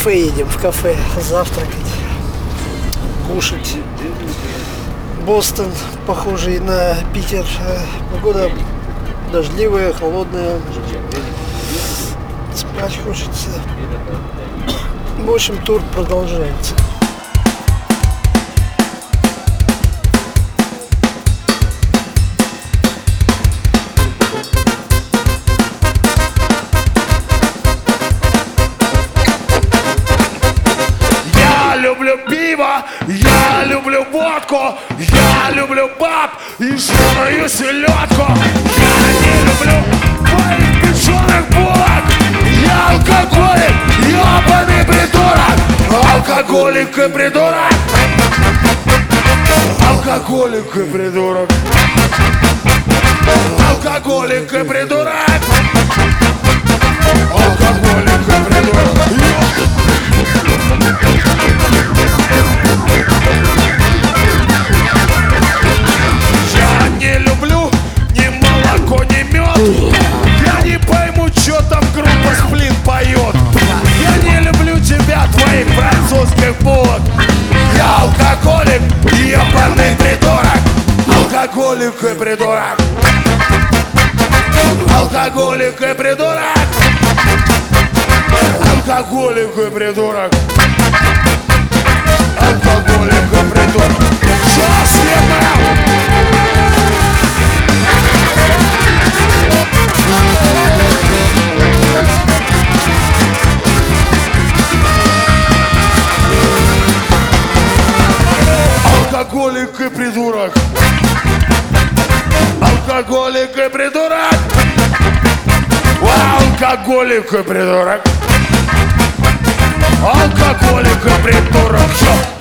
кафе едем, в кафе завтракать, кушать. Бостон, похожий на Питер. Погода дождливая, холодная. Спать хочется. В общем, тур продолжается. Я люблю пиво, я люблю водку, я люблю баб и жирную селедку. Я не люблю твоих печеных булок. Я алкоголик, ебаный придурок. Алкоголик и придурок. Алкоголик и придурок. Алкоголик и придурок. Алкоголик и придурок. Я не люблю ни молоко, ни мед. Я не пойму, что там группа Сплин поет. Я не люблю тебя, твоих французских булок. Я алкоголик, ебаный придурок. Алкоголик и придурок. Алкоголик и придурок. Алкоголик и придурок. Алкоголик и придурок. Сейчас алкоголик и придурок. Алкоголик и придурок. Алкоголик и придурок. Алкоголик и придурок.